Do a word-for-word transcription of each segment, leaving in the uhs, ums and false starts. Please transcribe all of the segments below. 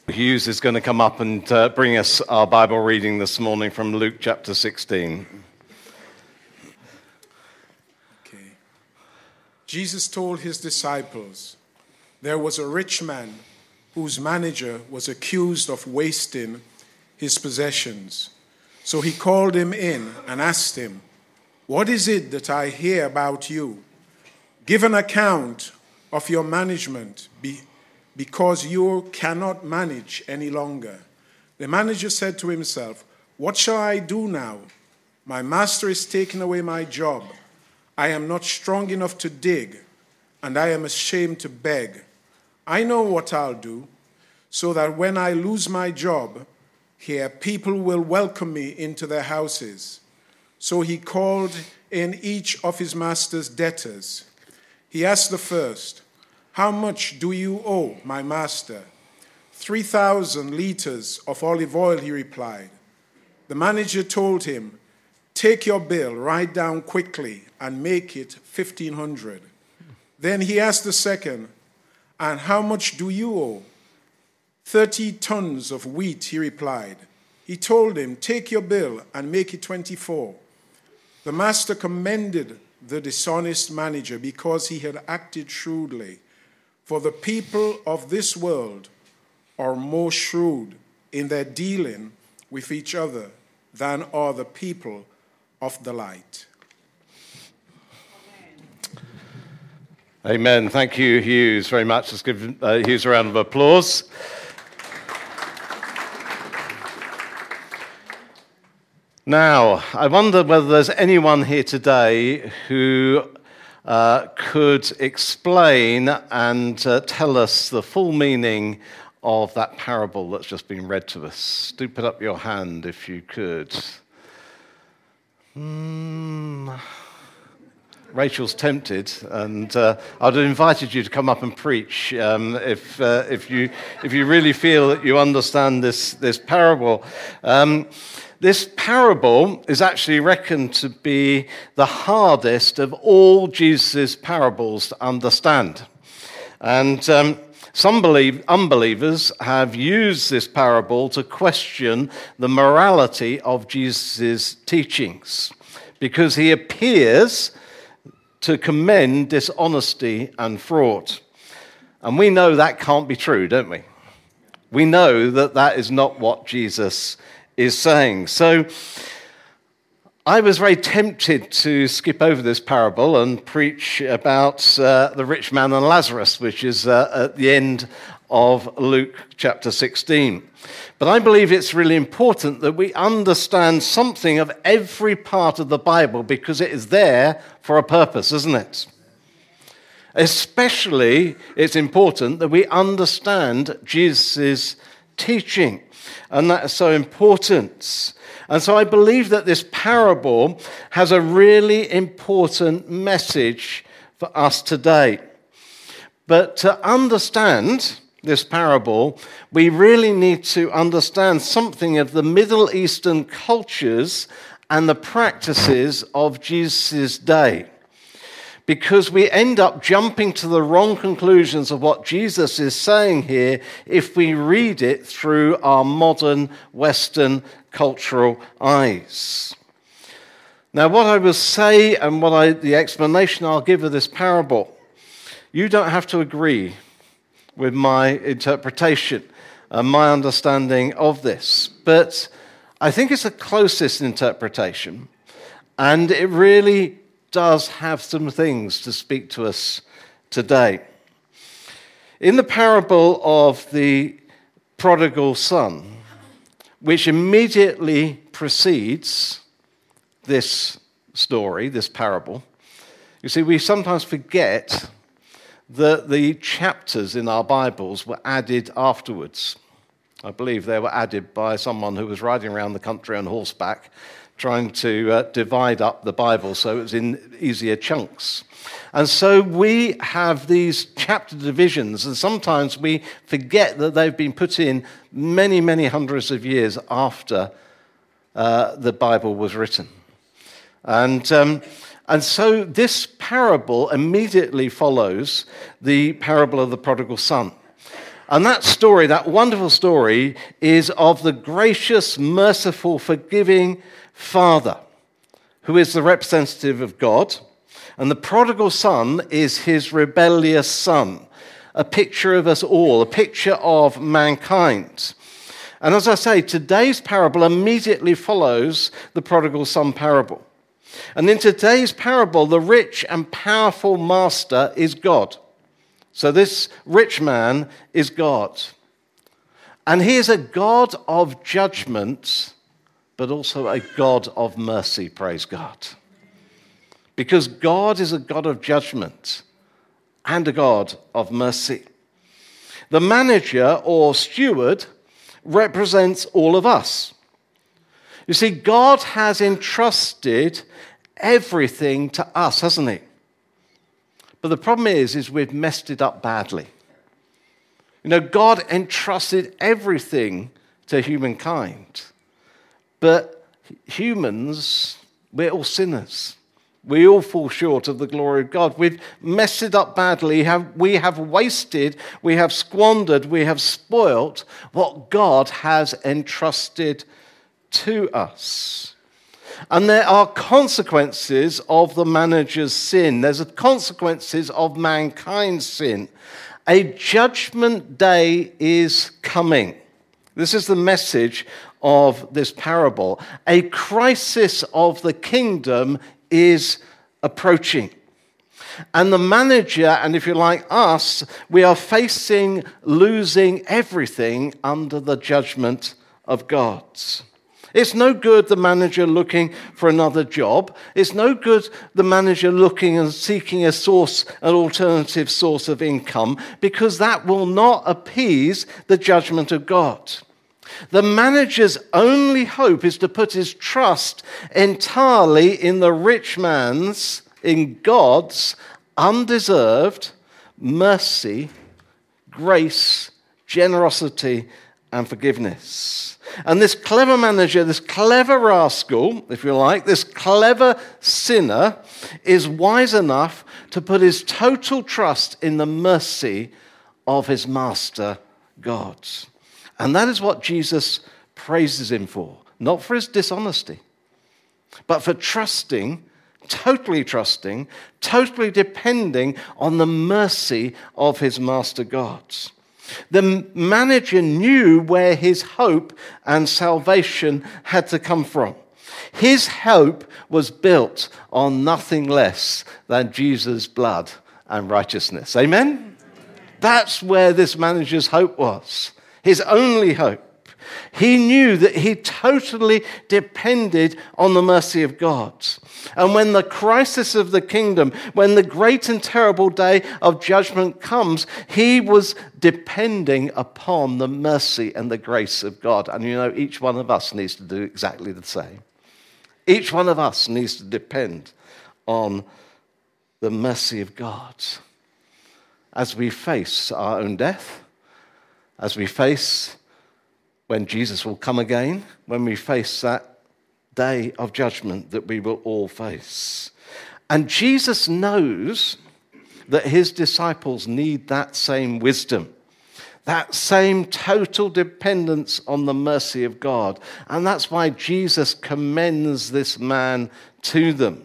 Hughes is going to come up and uh, bring us our Bible reading this morning from Luke chapter sixteen. Okay. Jesus told his disciples, there was a rich man whose manager was accused of wasting his possessions. So he called him in and asked him, what is it that I hear about you? Give an account of your management be because you cannot manage any longer. The manager said to himself, what shall I do now? My master is taking away my job. I am not strong enough to dig, and I am ashamed to beg. I know what I'll do, so that when I lose my job here, people will welcome me into their houses. So he called in each of his master's debtors. He asked the first, how much do you owe, my master? Three thousand liters of olive oil, he replied. The manager told him, take your bill, write down quickly, and make it fifteen hundred. Then he asked the second, and how much do you owe? Thirty tons of wheat, he replied. He told him, take your bill and make it twenty-four. The master commended the dishonest manager because he had acted shrewdly. For the people of this world are more shrewd in their dealing with each other than are the people of the light. Amen. Amen. Thank you, Hughes, very much. Let's give uh, Hughes a round of applause. Now, I wonder whether there's anyone here today who uh, could explain and uh, tell us the full meaning of that parable that's just been read to us. Do put up your hand if you could. Mm. Rachel's tempted, and uh, I'd have invited you to come up and preach um, if uh, if you if you really feel that you understand this this parable. Um, This parable is actually reckoned to be the hardest of all Jesus' parables to understand. And um, some believe, unbelievers have used this parable to question the morality of Jesus' teachings, because he appears to commend dishonesty and fraud. And we know that can't be true, don't we? We know that that is not what Jesus is saying. So I was very tempted to skip over this parable and preach about uh, the rich man and Lazarus, which is uh, at the end of Luke chapter sixteen. But I believe it's really important that we understand something of every part of the Bible, because it is there for a purpose, isn't it? Especially, it's important that we understand Jesus' teaching. And that is so important. And so I believe that this parable has a really important message for us today. But to understand this parable, we really need to understand something of the Middle Eastern cultures and the practices of Jesus' day. Because we end up jumping to the wrong conclusions of what Jesus is saying here if we read it through our modern Western cultural eyes. Now, what I will say and what I, the explanation I'll give of this parable, you don't have to agree with my interpretation and my understanding of this, but I think it's the closest interpretation, and it really does have some things to speak to us today. In the parable of the prodigal son, which immediately precedes this story, this parable, you see, we sometimes forget that the chapters in our Bibles were added afterwards. I believe they were added by someone who was riding around the country on horseback, trying to uh, divide up the Bible so it was in easier chunks. And so we have these chapter divisions, and sometimes we forget that they've been put in many, many hundreds of years after uh, the Bible was written. And, um, and so this parable immediately follows the parable of the prodigal son. And that story, that wonderful story, is of the gracious, merciful, forgiving Father, who is the representative of God. And the prodigal son is his rebellious son, a picture of us all, a picture of mankind. And as I say, today's parable immediately follows the prodigal son parable. And in today's parable, the rich and powerful master is God. So this rich man is God. And he is a God of judgment, but also a God of mercy, praise God. Because God is a God of judgment and a God of mercy. The manager or steward represents all of us. You see, God has entrusted everything to us, hasn't he? But the problem is, is we've messed it up badly. You know, God entrusted everything to humankind. But humans, we're all sinners. We all fall short of the glory of God. We've messed it up badly. We have wasted, we have squandered, we have spoilt what God has entrusted to us. And there are consequences of the manager's sin. There's consequences of mankind's sin. A judgment day is coming. This is the message of this parable. A crisis of the kingdom is approaching. And the manager, and if you like us, we are facing losing everything under the judgment of God. It's no good the manager looking for another job. It's no good the manager looking and seeking a source, an alternative source of income, because that will not appease the judgment of God. The manager's only hope is to put his trust entirely in the rich man's, in God's undeserved mercy, grace, generosity, and forgiveness. And this clever manager, this clever rascal, if you like, this clever sinner is wise enough to put his total trust in the mercy of his master, God. And that is what Jesus praises him for, not for his dishonesty, but for trusting, totally trusting, totally depending on the mercy of his master God. The manager knew where his hope and salvation had to come from. His hope was built on nothing less than Jesus' blood and righteousness. Amen? That's where this manager's hope was. His only hope. He knew that he totally depended on the mercy of God. And when the crisis of the kingdom, when the great and terrible day of judgment comes, he was depending upon the mercy and the grace of God. And you know, each one of us needs to do exactly the same. Each one of us needs to depend on the mercy of God as we face our own death, as we face when Jesus will come again, when we face that day of judgment that we will all face. And Jesus knows that his disciples need that same wisdom, that same total dependence on the mercy of God. And that's why Jesus commends this man to them.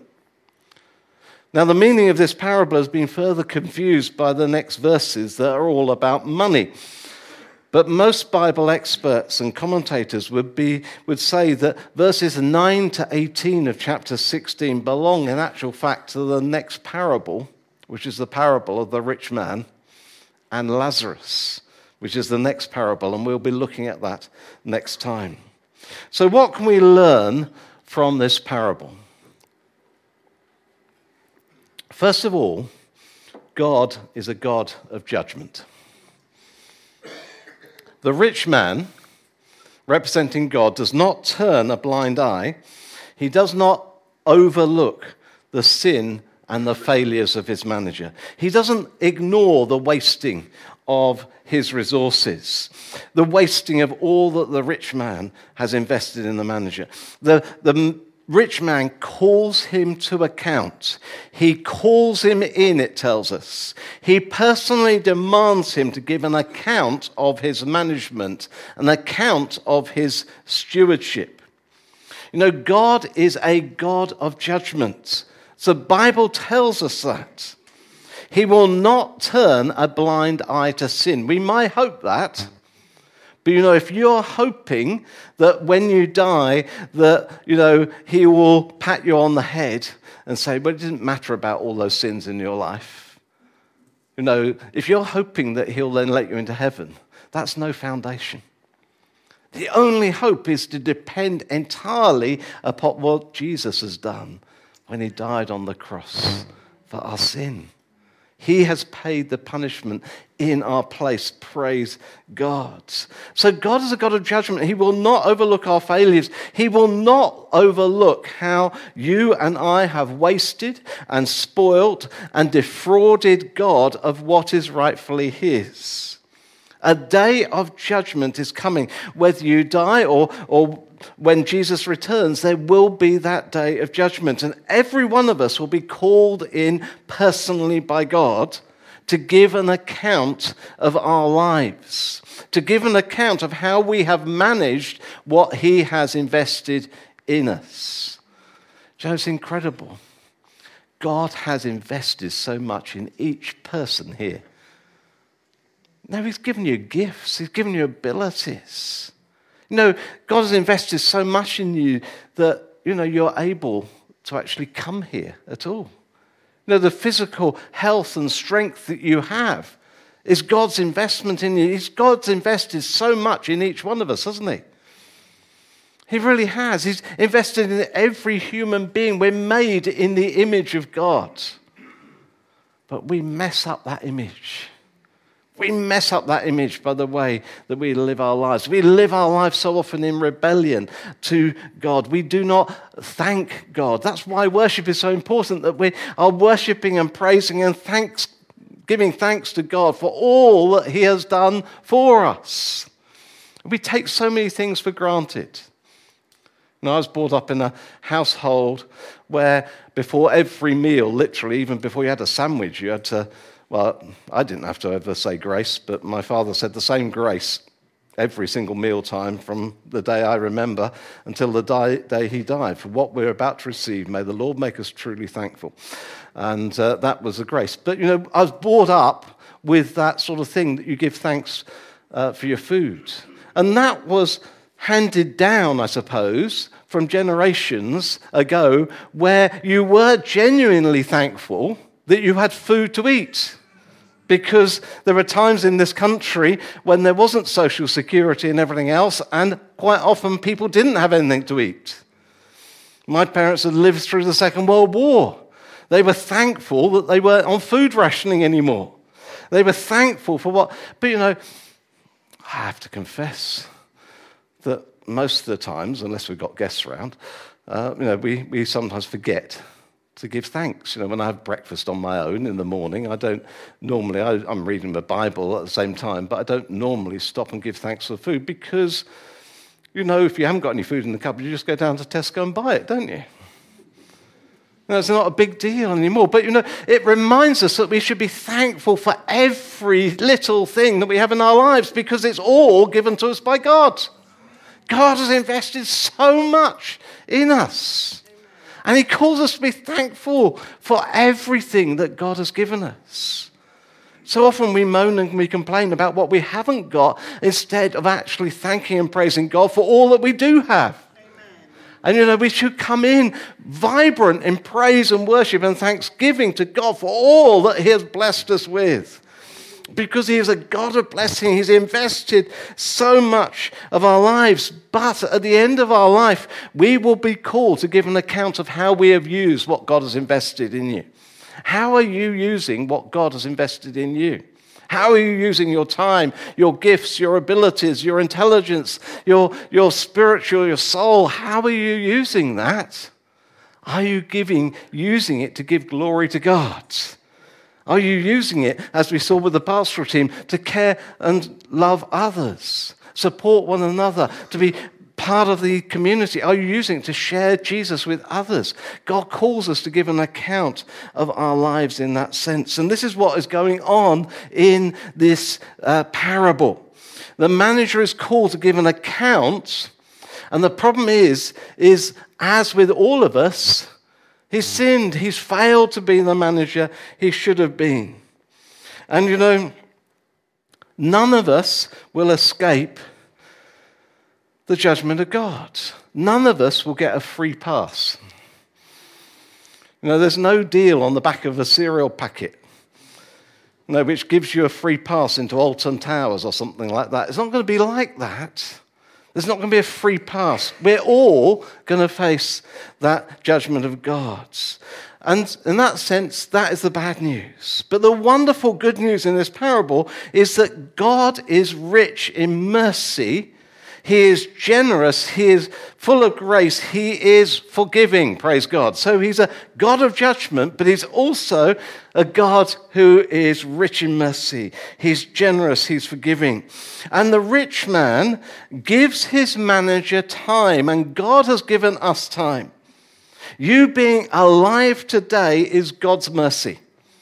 Now, the meaning of this parable has been further confused by the next verses that are all about money. But most Bible experts and commentators would be would say that verses nine to eighteen of chapter sixteen belong in actual fact to the next parable, which is the parable of the rich man and Lazarus, which is the next parable, and we'll be looking at that next time. So what can we learn from this parable? First of all, God is a God of judgment. The rich man, representing God, does not turn a blind eye. He does not overlook the sin and the failures of his manager. He doesn't ignore the wasting of his resources, the wasting of all that the rich man has invested in the manager. The, the rich man calls him to account. He calls him in, it tells us. He personally demands him to give an account of his management, an account of his stewardship. You know, God is a God of judgment. The Bible tells us that. He will not turn a blind eye to sin. We might hope that. But, you know, if you're hoping that when you die that, you know, he will pat you on the head and say, well, it didn't matter about all those sins in your life. You know, if you're hoping that he'll then let you into heaven, that's no foundation. The only hope is to depend entirely upon what Jesus has done when he died on the cross for our sin. He has paid the punishment in our place. Praise God. So God is a God of judgment. He will not overlook our failures. He will not overlook how you and I have wasted and spoilt and defrauded God of what is rightfully his. A day of judgment is coming. Whether you die or, or when Jesus returns, there will be that day of judgment. And every one of us will be called in personally by God to give an account of our lives, to give an account of how we have managed what he has invested in us. You know, it's incredible. God has invested so much in each person here. No, he's given you gifts. He's given you abilities. You know, God has invested so much in you that, you know, you're able to actually come here at all. You know, the physical health and strength that you have is God's investment in you. He's, God's invested so much in each one of us, hasn't he? He really has. He's invested in every human being. We're made in the image of God. But we mess up that image. We mess up that image by the way that we live our lives. We live our lives so often in rebellion to God. We do not thank God. That's why worship is so important, that we are worshiping and praising and thanks, giving thanks to God for all that he has done for us. We take so many things for granted. You know, I was brought up in a household where before every meal, literally, even before you had a sandwich, you had to Well, I didn't have to ever say grace, but my father said the same grace every single mealtime from the day I remember until the day he died. For what we're about to receive, may the Lord make us truly thankful. And uh, that was a grace. But, you know, I was brought up with that sort of thing, that you give thanks uh, for your food. And that was handed down, I suppose, from generations ago, where you were genuinely thankful that you had food to eat. Because there were times in this country when there wasn't social security and everything else, and quite often people didn't have anything to eat. My parents had lived through the Second World War. They were thankful that they weren't on food rationing anymore. They were thankful for what... But, you know, I have to confess that most of the times, unless we've got guests around, uh, you know, we, we sometimes forget to give thanks. You know, when I have breakfast on my own in the morning, I don't normally, I, I'm reading the Bible at the same time, but I don't normally stop and give thanks for food because, you know, if you haven't got any food in the cupboard, you just go down to Tesco and buy it, don't you? No, it's not a big deal anymore. But, you know, it reminds us that we should be thankful for every little thing that we have in our lives because it's all given to us by God. God has invested so much in us. And he calls us to be thankful for everything that God has given us. So often we moan and we complain about what we haven't got instead of actually thanking and praising God for all that we do have. Amen. And, you know, we should come in vibrant in praise and worship and thanksgiving to God for all that he has blessed us with. Because he is a God of blessing. He's invested so much of our lives. But at the end of our life, we will be called to give an account of how we have used what God has invested in you. How are you using what God has invested in you? How are you using your time, your gifts, your abilities, your intelligence, your, your spiritual, your soul? How are you using that? Are you giving, using it to give glory to God? Are you using it, as we saw with the pastoral team, to care and love others, support one another, to be part of the community? Are you using it to share Jesus with others? God calls us to give an account of our lives in that sense. And this is what is going on in this uh, parable. The manager is called to give an account, and the problem is, is as with all of us, he's sinned. He's failed to be the manager he should have been. And you know, none of us will escape the judgment of God. None of us will get a free pass. You know, there's no deal on the back of a cereal packet, you know, which gives you a free pass into Alton Towers or something like that. It's not going to be like that. There's not going to be a free pass. We're all going to face that judgment of God. And in that sense, that is the bad news. But the wonderful good news in this parable is that God is rich in mercy. He is generous. He is full of grace. He is forgiving, praise God. So he's a God of judgment, but he's also a God who is rich in mercy. He's generous. He's forgiving. And the rich man gives his manager time, and God has given us time. You being alive today is God's mercy.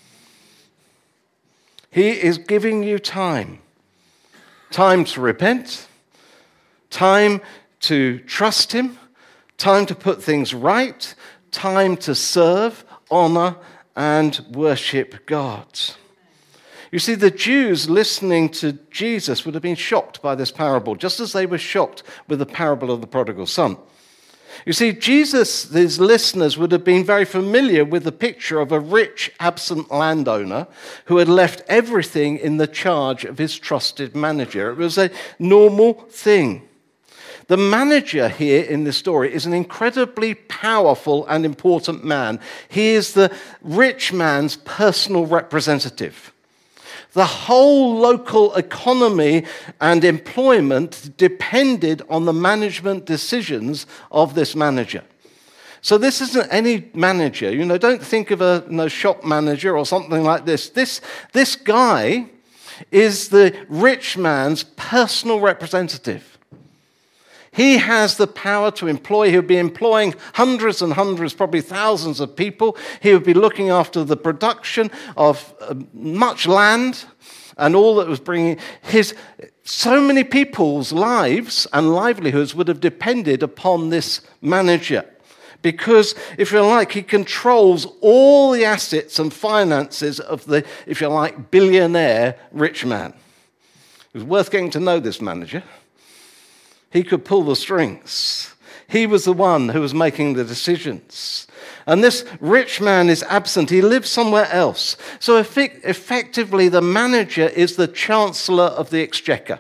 He is giving you time. Time to repent. Time to trust him, time to put things right, time to serve, honor, and worship God. You see, the Jews listening to Jesus would have been shocked by this parable, just as they were shocked with the parable of the prodigal son. You see, Jesus, his listeners would have been very familiar with the picture of a rich, absent landowner who had left everything in the charge of his trusted manager. It was a normal thing. The manager here in this story is an incredibly powerful and important man. He is the rich man's personal representative. The whole local economy and employment depended on the management decisions of this manager. So this isn't any manager. You know, don't think of a you know, shop manager or something like this. This, this guy is the rich man's personal representative. He has the power to employ. He would be employing hundreds and hundreds, probably thousands of people. He would be looking after the production of uh, much land and all that was bringing his. So many people's lives and livelihoods would have depended upon this manager. Because, if you like, he controls all the assets and finances of the, if you like, billionaire rich man. It was worth getting to know this manager. He could pull the strings. He was the one who was making the decisions. And this rich man is absent. He lives somewhere else. So effect- effectively, the manager is the chancellor of the exchequer.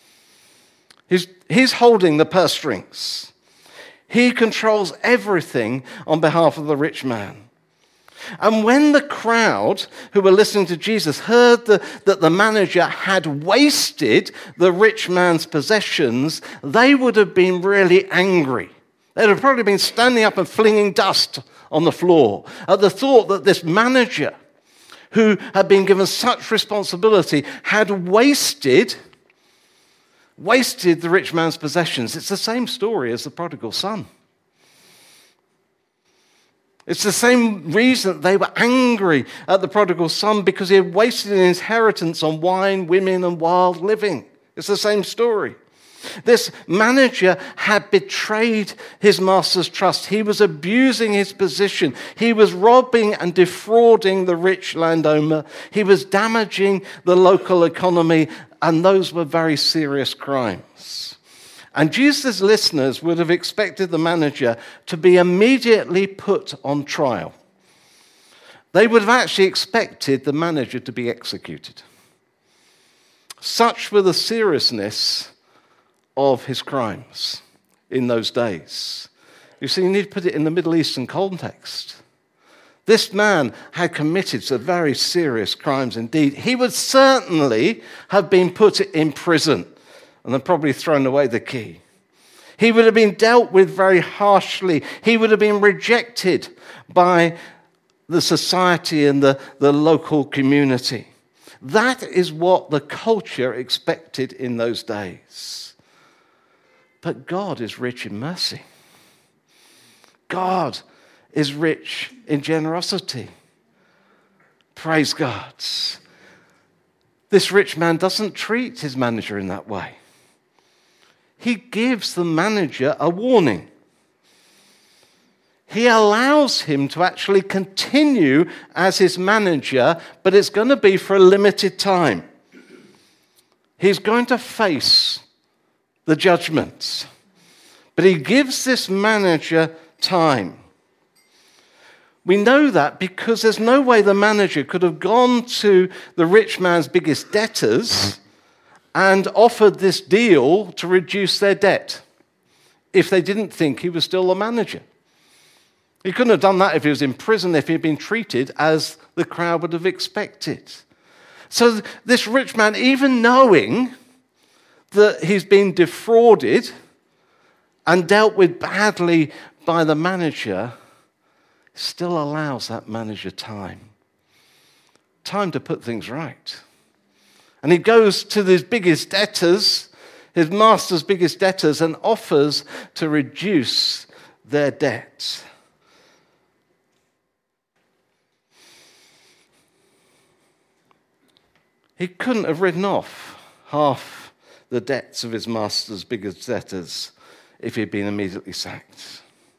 He's, he's holding the purse strings. He controls everything on behalf of the rich man. And when the crowd who were listening to Jesus heard the, that the manager had wasted the rich man's possessions, they would have been really angry. They'd have probably been standing up and flinging dust on the floor at the thought that this manager, who had been given such responsibility, had wasted, wasted the rich man's possessions. It's the same story as the prodigal son. It's the same reason they were angry at the prodigal son, because he had wasted an inheritance on wine, women, and wild living. It's the same story. This manager had betrayed his master's trust. He was abusing his position. He was robbing and defrauding the rich landowner. He was damaging the local economy, and those were very serious crimes. And Jesus' listeners would have expected the manager to be immediately put on trial. They would have actually expected the manager to be executed. Such were the seriousness of his crimes in those days. You see, you need to put it in the Middle Eastern context. This man had committed some very serious crimes indeed. He would certainly have been put in prison and then probably thrown away the key. He would have been dealt with very harshly. He would have been rejected by the society and the, the local community. That is what the culture expected in those days. But God is rich in mercy. God is rich in generosity. Praise God. This rich man doesn't treat his manager in that way. He gives the manager a warning. He allows him to actually continue as his manager, but it's going to be for a limited time. He's going to face the judgments. But he gives this manager time. We know that because there's no way the manager could have gone to the rich man's biggest debtors and offered this deal to reduce their debt if they didn't think he was still the manager. He couldn't have done that if he was in prison, if he had been treated as the crowd would have expected. So this rich man, even knowing that he's been defrauded and dealt with badly by the manager, still allows that manager time. Time to put things right. And he goes to his biggest debtors, his master's biggest debtors, and offers to reduce their debts. He couldn't have written off half the debts of his master's biggest debtors if he'd been immediately sacked.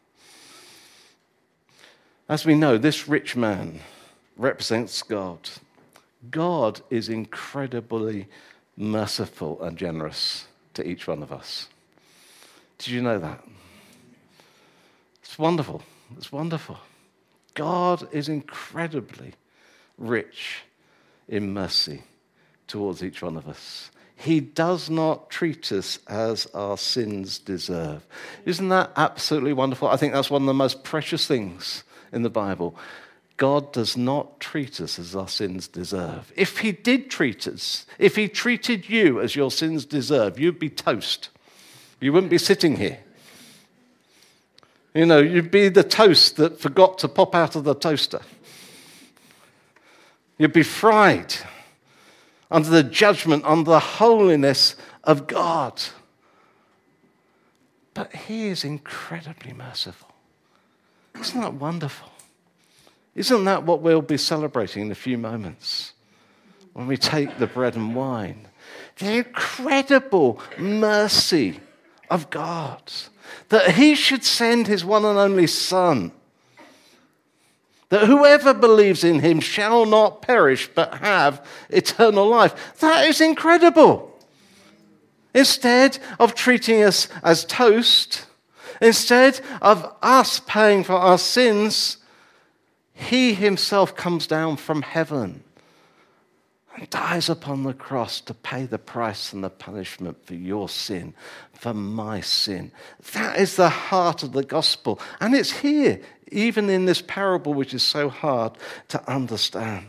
As we know, this rich man represents God. God is incredibly merciful and generous to each one of us. Did you know that? It's wonderful. It's wonderful. God is incredibly rich in mercy towards each one of us. He does not treat us as our sins deserve. Isn't that absolutely wonderful? I think that's one of the most precious things in the Bible. God does not treat us as our sins deserve. If he did treat us, if he treated you as your sins deserve, you'd be toast. You wouldn't be sitting here. You know, you'd be the toast that forgot to pop out of the toaster. You'd be fried under the judgment, under the holiness of God. But he is incredibly merciful. Isn't that wonderful? Isn't that what we'll be celebrating in a few moments when we take the bread and wine? The incredible mercy of God, that he should send his one and only Son, that whoever believes in him shall not perish but have eternal life. That is incredible. Instead of treating us as toast, instead of us paying for our sins, he himself comes down from heaven and dies upon the cross to pay the price and the punishment for your sin, for my sin. That is the heart of the gospel. And it's here, even in this parable, which is so hard to understand.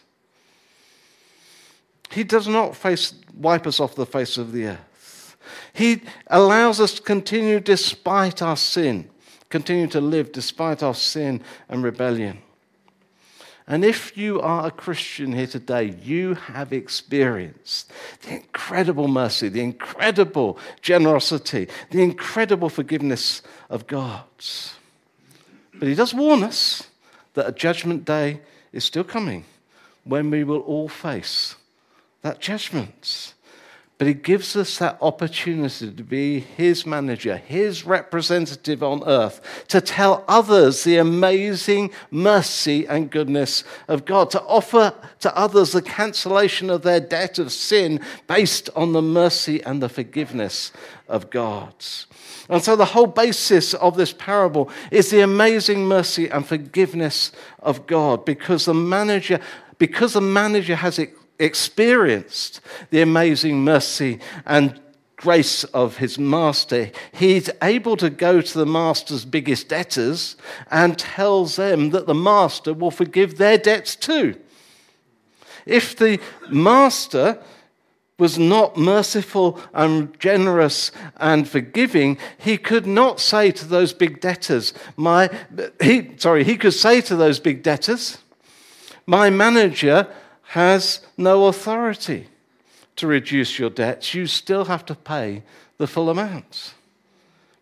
He does not face, wipe us off the face of the earth. He allows us to continue despite our sin, continue to live despite our sin and rebellion. And if you are a Christian here today, you have experienced the incredible mercy, the incredible generosity, the incredible forgiveness of God. But he does warn us that a judgment day is still coming when we will all face that judgment. But he gives us that opportunity to be his manager, his representative on earth, to tell others the amazing mercy and goodness of God, to offer to others the cancellation of their debt of sin based on the mercy and the forgiveness of God. And so the whole basis of this parable is the amazing mercy and forgiveness of God, because the manager, because the manager has it experienced the amazing mercy and grace of his master, he's able to go to the master's biggest debtors and tells them that the master will forgive their debts too. If the master was not merciful and generous and forgiving, he could not say to those big debtors, my he sorry, he could say to those big debtors, my manager has no authority to reduce your debts. You still have to pay the full amount.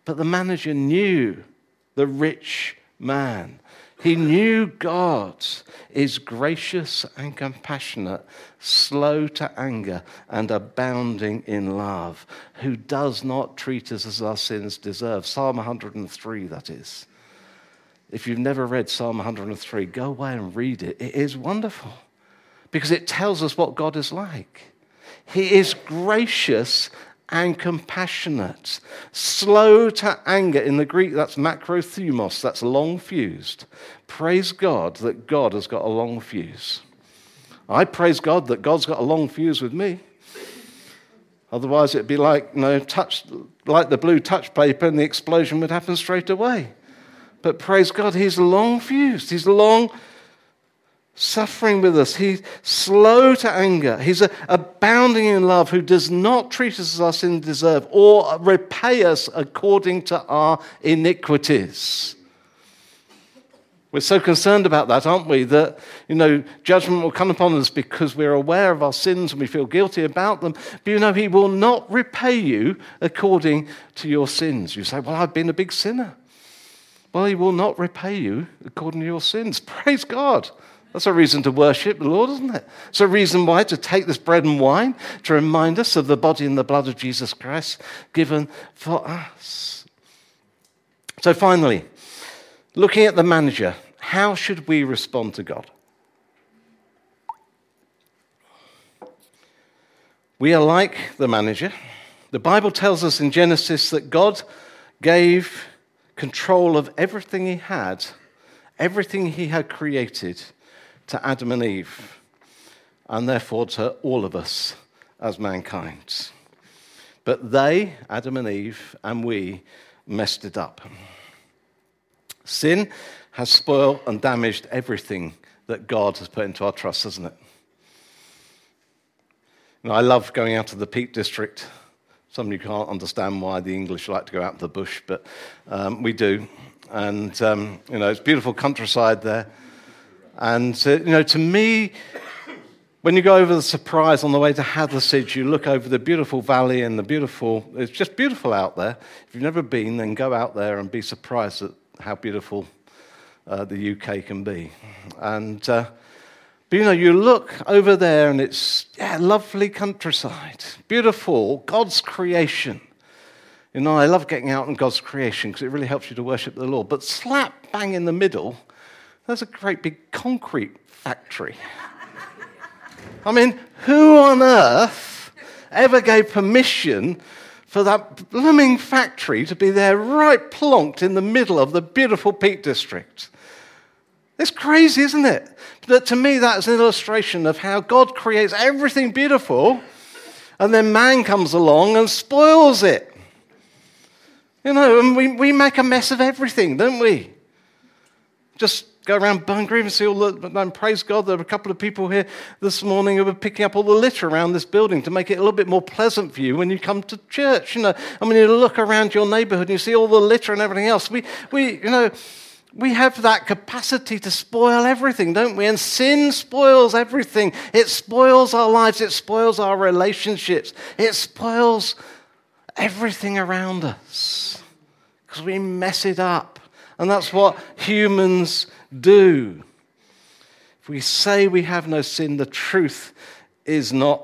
But the manager knew the rich man. He knew God is gracious and compassionate, slow to anger, and abounding in love, who does not treat us as our sins deserve. Psalm one hundred three, that is. If you've never read Psalm one hundred three, go away and read it. It is wonderful because it tells us what God is like. He is gracious and compassionate, slow to anger. In the Greek, that's makrothumos, that's long fused. Praise God that God has got a long fuse. I praise God that God's got a long fuse with me. Otherwise, it'd be like, you know, touch, like the blue touch paper, and the explosion would happen straight away. But praise God, he's long fused. He's long suffering with us. He's slow to anger. He's a, abounding in love, who does not treat us as our sins deserve or repay us according to our iniquities. We're so concerned about that, aren't we? That, you know, judgment will come upon us because we're aware of our sins and we feel guilty about them. But, you know, he will not repay you according to your sins. You say, well, I've been a big sinner. Well, he will not repay you according to your sins. Praise God. That's a reason to worship the Lord, isn't it? It's a reason why to take this bread and wine to remind us of the body and the blood of Jesus Christ given for us. So finally, looking at the manager, how should we respond to God? We are like the manager. The Bible tells us in Genesis that God gave control of everything he had, everything he had created, to Adam and Eve, and therefore to all of us as mankind. But they, Adam and Eve, and we, messed it up. Sin has spoiled and damaged everything that God has put into our trust, hasn't it? You know, I love going out to the Peak District. Some of you can't understand why the English like to go out to the bush, but um, we do. And, um, you know, it's beautiful countryside there. And, uh, you know, to me, when you go over the Surprise on the way to Hathersage, you look over the beautiful valley and the beautiful, it's just beautiful out there. If you've never been, then go out there and be surprised at how beautiful uh, the U K can be. And, uh, but, you know, you look over there and it's, yeah, lovely countryside, beautiful, God's creation. You know, I love getting out in God's creation because it really helps you to worship the Lord. But slap bang in the middle, there's a great big concrete factory. I mean, who on earth ever gave permission for that blooming factory to be there right plonked in the middle of the beautiful Peak District? It's crazy, isn't it? But to me, that is an illustration of how God creates everything beautiful, and then man comes along and spoils it. You know, and we, we make a mess of everything, don't we? Just go around Bungrave and see all the, and praise God, there were a couple of people here this morning who were picking up all the litter around this building to make it a little bit more pleasant for you when you come to church. You know, I mean, you look around your neighborhood and you see all the litter and everything else. We, we, you know, we have that capacity to spoil everything, don't we? And sin spoils everything. It spoils our lives. It spoils our relationships. It spoils everything around us because we mess it up. And that's what humans do. If we say we have no sin, the truth is not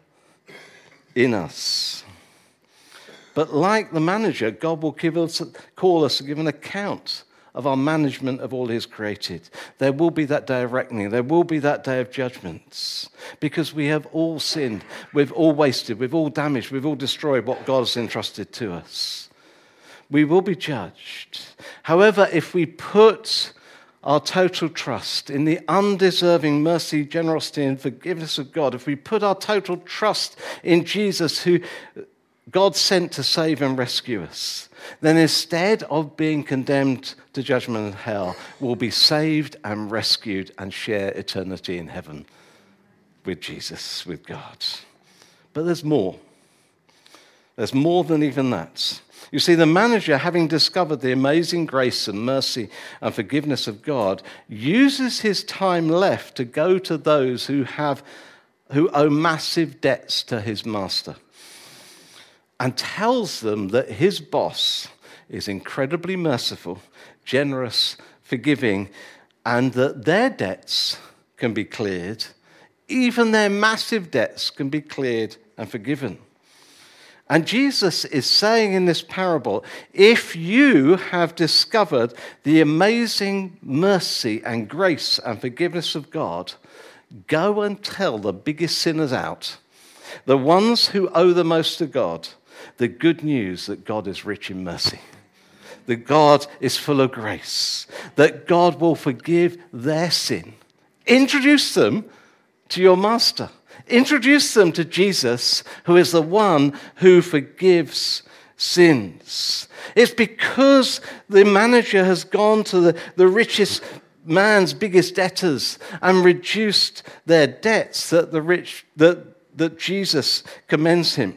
in us. But like the manager, God will give us, call us to give an account of our management of all he's created. There will be that day of reckoning. There will be that day of judgments. Because we have all sinned. We've all wasted. We've all damaged. We've all destroyed what God has entrusted to us. We will be judged. However, if we put our total trust in the undeserving mercy, generosity, and forgiveness of God, if we put our total trust in Jesus, who God sent to save and rescue us, then instead of being condemned to judgment and hell, we'll be saved and rescued and share eternity in heaven with Jesus, with God. But there's more. There's more than even that. You see, the manager, having discovered the amazing grace and mercy and forgiveness of God, uses his time left to go to those who have, who owe massive debts to his master, and tells them that his boss is incredibly merciful, generous, forgiving, and that their debts can be cleared. Even their massive debts can be cleared and forgiven. And Jesus is saying in this parable, if you have discovered the amazing mercy and grace and forgiveness of God, go and tell the biggest sinners out, the ones who owe the most to God, the good news that God is rich in mercy, that God is full of grace, that God will forgive their sin. Introduce them to your master. Introduce them to Jesus, who is the one who forgives sins. It's because the manager has gone to the, the richest man's biggest debtors and reduced their debts that the rich that, that Jesus commends him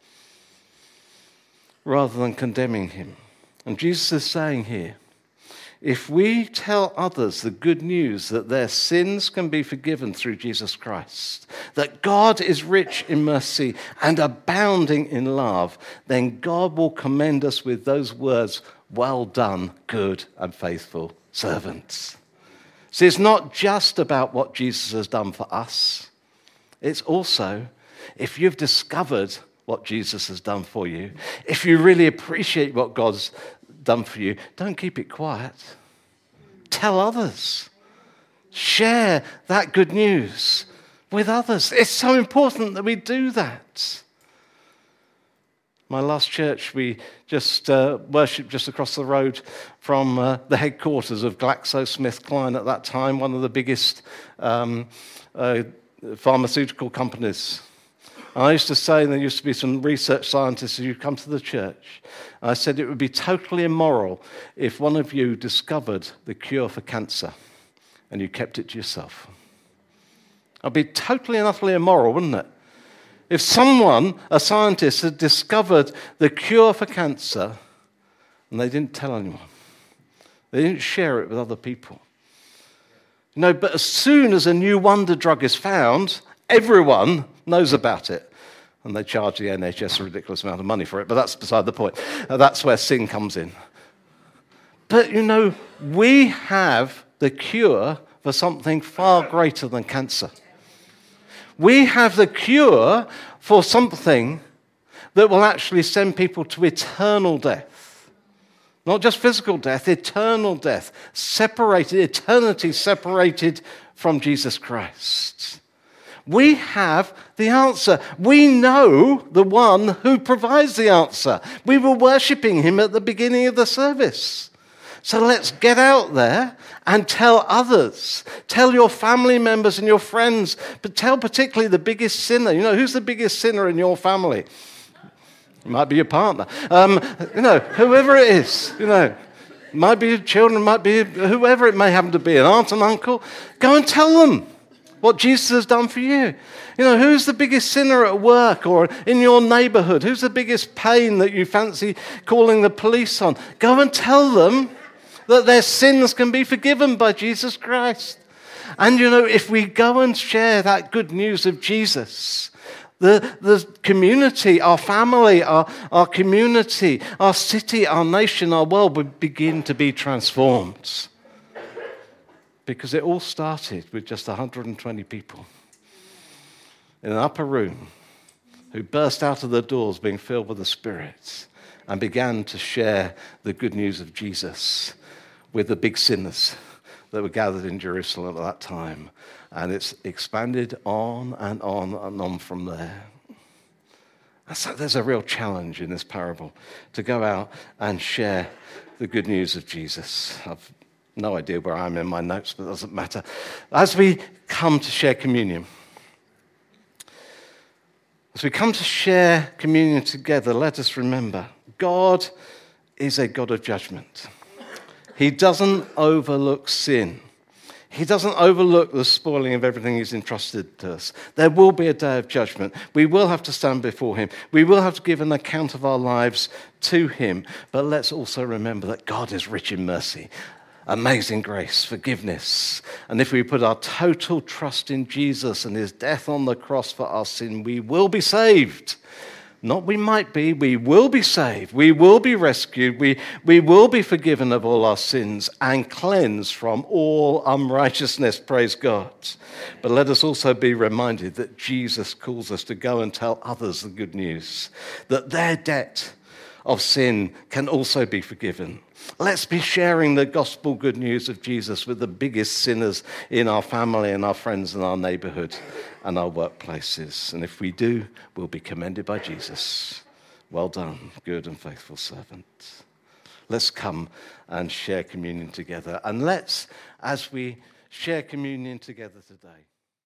rather than condemning him. And Jesus is saying here, if we tell others the good news that their sins can be forgiven through Jesus Christ, that God is rich in mercy and abounding in love, then God will commend us with those words, well done, good and faithful servants. See, it's not just about what Jesus has done for us. It's also, if you've discovered what Jesus has done for you, if you really appreciate what God's done for you, don't keep it quiet. Tell others. Share that good news with others. It's so important that we do that. My last church, we just uh, worshipped just across the road from uh, the headquarters of GlaxoSmithKline at that time, one of the biggest um, uh, pharmaceutical companies. I used to say, and there used to be some research scientists who come to the church, I said it would be totally immoral if one of you discovered the cure for cancer and you kept it to yourself. It would be totally and utterly immoral, wouldn't it? If someone, a scientist, had discovered the cure for cancer and they didn't tell anyone, they didn't share it with other people. You know, but as soon as a new wonder drug is found, everyone knows about it. And they charge the N H S a ridiculous amount of money for it, but that's beside the point. That's where sin comes in. But, you know, we have the cure for something far greater than cancer. We have the cure for something that will actually send people to eternal death. Not just physical death, eternal death. Separated, eternity separated from Jesus Christ. We have the answer. We know the one who provides the answer. We were worshipping him at the beginning of the service. So let's get out there and tell others. Tell your family members and your friends, but tell particularly the biggest sinner. You know, who's the biggest sinner in your family? It might be your partner. Um, you know, whoever it is, you know. It might be your children, might be whoever it may happen to be, an aunt and uncle. Go and tell them what Jesus has done for you. You know, who's the biggest sinner at work or in your neighborhood? Who's the biggest pain that you fancy calling the police on? Go and tell them that their sins can be forgiven by Jesus Christ. And, you know, if we go and share that good news of Jesus, the, the community, our family, our, our community, our city, our nation, our world would begin to be transformed. Because it all started with just one hundred twenty people in an upper room who burst out of the doors being filled with the Spirit and began to share the good news of Jesus with the big sinners that were gathered in Jerusalem at that time. And it's expanded on and on and on from there. And so there's a real challenge in this parable to go out and share the good news of Jesus. I've no idea where I am in my notes, but it doesn't matter. As we come to share communion, as we come to share communion together, let us remember, God is a God of judgment. He doesn't overlook sin. He doesn't overlook the spoiling of everything he's entrusted to us. There will be a day of judgment. We will have to stand before him. We will have to give an account of our lives to him. But let's also remember that God is rich in mercy, amazing grace, forgiveness. And if we put our total trust in Jesus and his death on the cross for our sin, we will be saved. Not we might be, we will be saved, we will be rescued, we, we will be forgiven of all our sins and cleansed from all unrighteousness, praise God. But let us also be reminded that Jesus calls us to go and tell others the good news, that their debt of sin can also be forgiven. Let's be sharing the gospel good news of Jesus with the biggest sinners in our family and our friends and our neighborhood and our workplaces. And if we do, we'll be commended by Jesus. Well done, good and faithful servant. Let's come and share communion together. And let's, as we share communion together today,